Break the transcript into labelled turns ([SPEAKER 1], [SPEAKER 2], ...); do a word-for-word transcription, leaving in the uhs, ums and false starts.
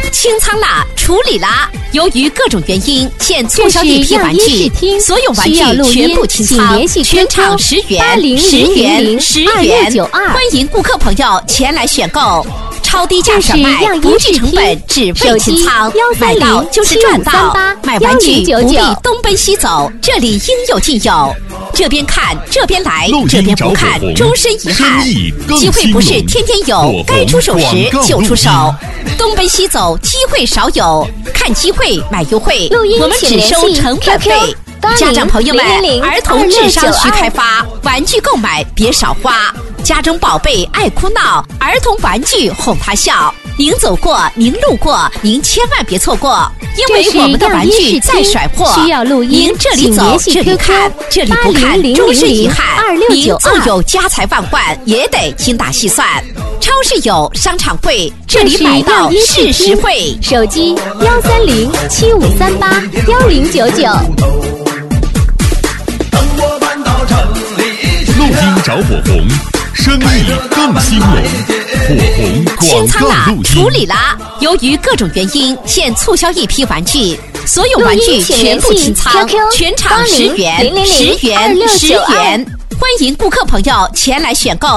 [SPEAKER 1] 清仓啦，处理啦！由于各种原因，现促销一批玩具，所有玩具全部清仓，全场十元、十元、十元，欢迎顾客朋友前来选购。超低价转卖，不计成本，只为清仓，买到就是赚到。买玩具不必东奔西走，这里应有尽有。这边看，这边来，这边不看，终身遗憾。机会不是天天有，该出手时就出手。东奔西走，机会少有，看机会买优惠，我们只收成本费。家长朋友们，儿童智商需开发，玩具购买别少花。家中宝贝爱哭闹，儿童玩具哄他笑。您走过，您路过，您千万别错过，因为我们的玩具在甩货。
[SPEAKER 2] 需要录音，
[SPEAKER 1] 您这里走，这里看，这里不看，终身遗憾。您纵有家财万贯，也得精打细算。超市有，商场会，这里买到是实惠。
[SPEAKER 2] 手机幺三零七五三八幺零九九。
[SPEAKER 3] 录音找火红，生意更兴隆。火红广告录音。
[SPEAKER 1] 处理啦！由于各种原因，现促销一批玩具，所有玩具全部清仓，全场十元、十元、十元，欢迎顾客朋友前来选购。